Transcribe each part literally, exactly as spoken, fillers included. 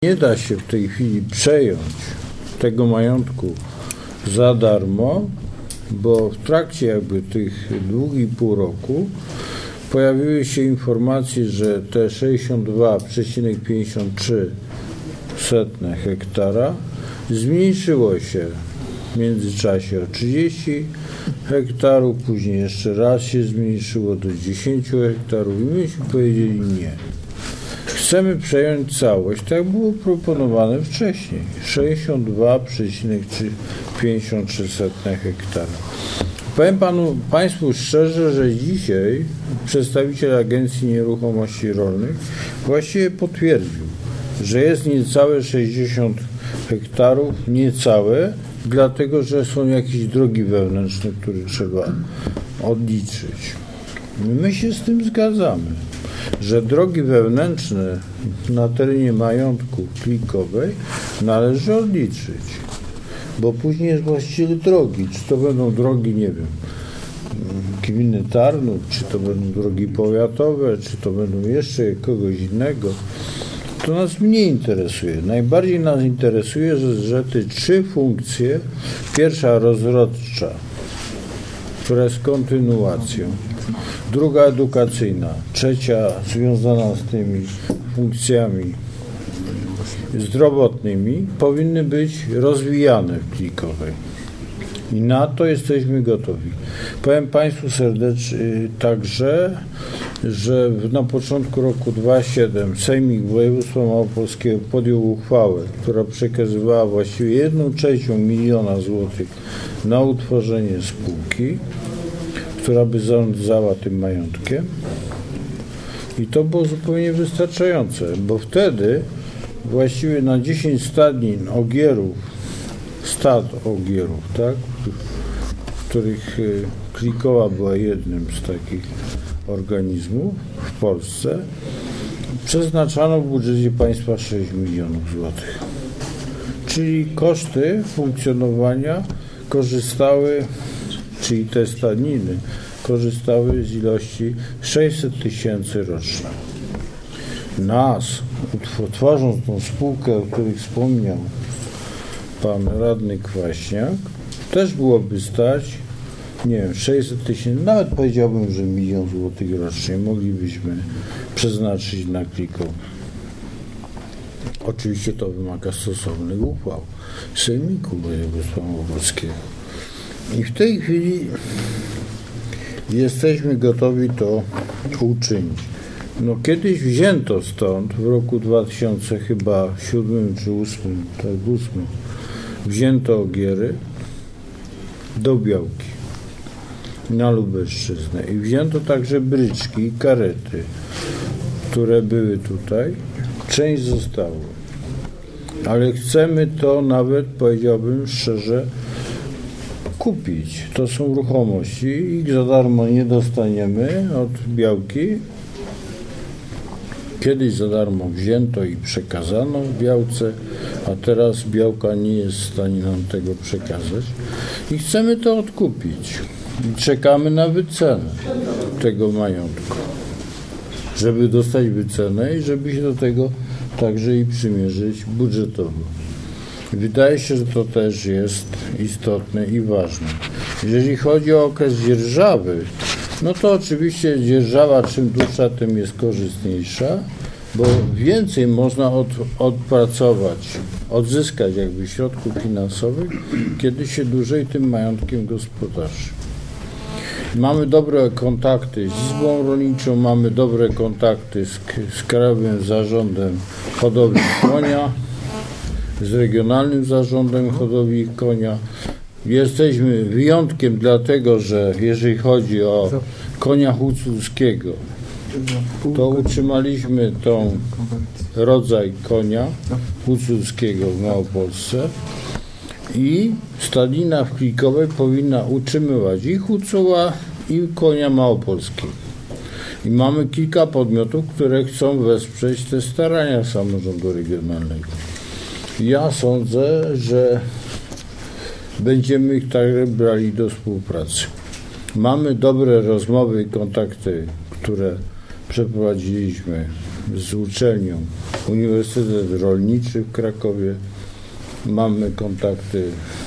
Nie da się w tej chwili przejąć tego majątku za darmo, bo w trakcie jakby tych dwóch i pół roku pojawiły się informacje, że te sześćdziesiąt dwa przecinek pięćdziesiąt trzy hektara zmniejszyło się w międzyczasie o trzydzieści hektarów, później jeszcze raz się zmniejszyło do dziesięć hektarów i myśmy powiedzieli nie. Chcemy przejąć całość, tak było proponowane wcześniej, sześćdziesiąt dwa przecinek pięćdziesiąt trzy hektara. Powiem panu, Państwu szczerze, że dzisiaj przedstawiciel Agencji Nieruchomości Rolnych właściwie potwierdził, że jest niecałe sześćdziesiąt hektarów, niecałe, dlatego że są jakieś drogi wewnętrzne, które trzeba odliczyć. My się z tym zgadzamy, że drogi wewnętrzne na terenie majątku Klikowej należy odliczyć, bo później jest właściciel drogi, czy to będą drogi, nie wiem, gminy Tarnów, czy to będą drogi powiatowe, czy to będą jeszcze kogoś innego, to nas mniej interesuje. Najbardziej nas interesuje, że, że te trzy funkcje, pierwsza rozrodcza, która jest kontynuacją, druga edukacyjna, trzecia związana z tymi funkcjami zdrowotnymi, powinny być rozwijane w Klikowej. I na to jesteśmy gotowi. Powiem Państwu serdecznie także, że na początku roku dwa tysiące siódmego Sejmik Województwa Małopolskiego podjął uchwałę, która przekazywała właściwie jedną trzecią miliona złotych na utworzenie spółki, która by zarządzała tym majątkiem. I to było zupełnie wystarczające, bo wtedy właściwie na dziesięć stadnin ogierów, stad ogierów, tak, w których Klikowa była jednym z takich organizmów w Polsce, przeznaczano w budżecie państwa sześć milionów złotych. Czyli koszty funkcjonowania korzystały, czyli te stadniny, korzystały z ilości sześćset tysięcy rocznie. Nas, tworząc tą spółkę, o której wspomniał pan radny Kwaśniak, też byłoby stać, nie wiem, sześćset tysięcy, nawet powiedziałbym, że milion złotych rocznie moglibyśmy przeznaczyć na Klikowę. Oczywiście to wymaga stosownych uchwał Sejmiku Województwa Małopolskiego. I w tej chwili jesteśmy gotowi to uczynić. No kiedyś wzięto stąd w roku dwa tysiące siódmym czy ósmym, tak ósmym, wzięto ogiery do Białki na Lubelszczyznę i wzięto także bryczki i karety, które były tutaj. Część zostało, ale chcemy to nawet, powiedziałbym szczerze, kupić. To są ruchomości, ich za darmo nie dostaniemy od Białki. Kiedyś za darmo wzięto i przekazano Białce, a teraz Białka nie jest w stanie nam tego przekazać. I chcemy to odkupić. I czekamy na wycenę tego majątku, żeby dostać wycenę i żeby się do tego także i przymierzyć budżetowo. Wydaje się, że to też jest istotne i ważne. Jeżeli chodzi o okres dzierżawy, no to oczywiście dzierżawa czym dłuższa, tym jest korzystniejsza, bo więcej można od, odpracować, odzyskać jakby środków finansowych, kiedy się dłużej tym majątkiem gospodarzy. Mamy dobre kontakty z Izbą Rolniczą, mamy dobre kontakty z, z Krajowym Zarządem Hodowli Konia, z Regionalnym Zarządem Hodowli Konia. Jesteśmy wyjątkiem dlatego, że jeżeli chodzi o konia huculskiego, to utrzymaliśmy tą rodzaj konia huculskiego w Małopolsce i stadnina w Klikowej powinna utrzymywać i hucula, i konia małopolskiego. I mamy kilka podmiotów, które chcą wesprzeć te starania samorządu regionalnego. Ja sądzę, że będziemy ich także brali do współpracy. Mamy dobre rozmowy i kontakty, które przeprowadziliśmy z uczelnią Uniwersytet Rolniczy w Krakowie. Mamy kontakty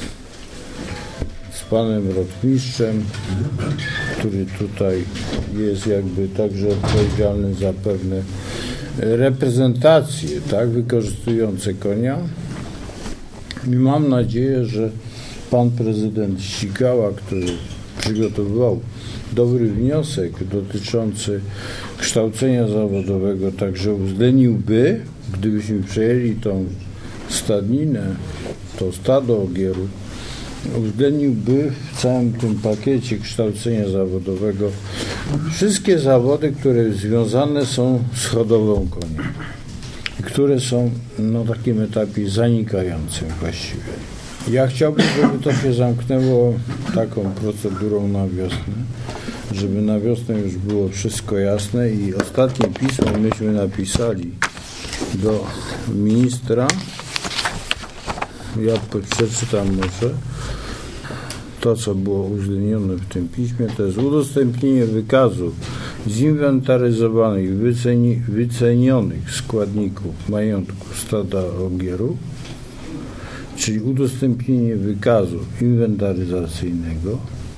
z panem rotmistrzem, który tutaj jest jakby także odpowiedzialny za pewne reprezentacje, tak, wykorzystujące konia. I mam nadzieję, że pan prezydent Ścigała, który przygotowywał dobry wniosek dotyczący kształcenia zawodowego, także uwzględniłby, gdybyśmy przejęli tą stadninę, to stado ogierów, uwzględniłby w całym tym pakiecie kształcenia zawodowego wszystkie zawody, które związane są z hodowlą konia, które są na takim etapie zanikającym właściwie. Ja chciałbym, żeby to się zamknęło taką procedurą na wiosnę, żeby na wiosnę już było wszystko jasne i ostatnie pismo myśmy napisali do ministra. Ja przeczytam może to, co było uwzględnione w tym piśmie. To jest udostępnienie wykazu zinwentaryzowanych, wyceni, wycenionych składników majątku stada ogierów, czyli udostępnienie wykazu inwentaryzacyjnego,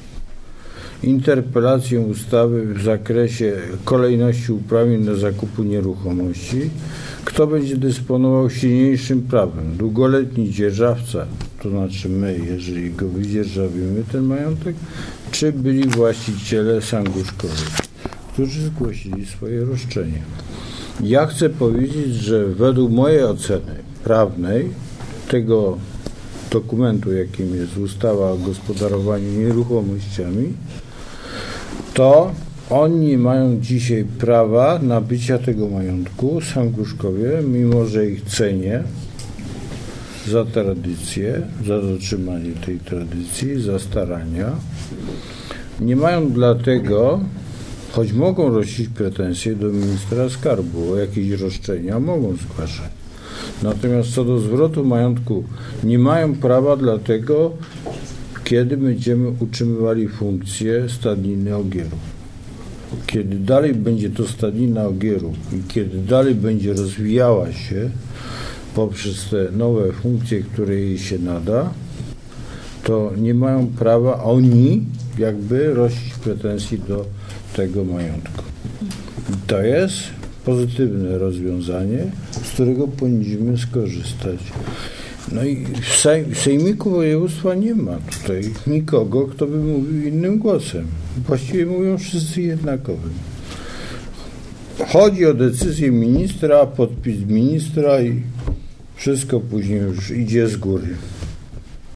interpelację ustawy w zakresie kolejności uprawnień do zakupu nieruchomości, kto będzie dysponował silniejszym prawem, długoletni dzierżawca, to znaczy my, jeżeli go wydzierżawimy ten majątek, czy byli właściciele sanguszkowi, którzy zgłosili swoje roszczenie. Ja chcę powiedzieć, że według mojej oceny prawnej tego dokumentu, jakim jest ustawa o gospodarowaniu nieruchomościami, to oni mają dzisiaj prawa nabycia tego majątku, sanguszkowie, mimo że ich cenię za tradycję, za dotrzymanie tej tradycji, za starania. Nie mają dlatego, choć mogą rościć pretensje do ministra skarbu o jakieś roszczenia, mogą zgłaszać. Natomiast co do zwrotu majątku nie mają prawa dlatego, kiedy będziemy utrzymywali funkcję stadniny ogierów. Kiedy dalej będzie to stadnina ogierów i kiedy dalej będzie rozwijała się poprzez te nowe funkcje, które jej się nada, to nie mają prawa oni jakby rościć pretensji do tego majątku. I to jest pozytywne rozwiązanie, z którego powinniśmy skorzystać. No i w, sej, w Sejmiku Województwa nie ma tutaj nikogo, kto by mówił innym głosem. Właściwie mówią wszyscy jednakowo. Chodzi o decyzję ministra, podpis ministra i wszystko później już idzie z góry.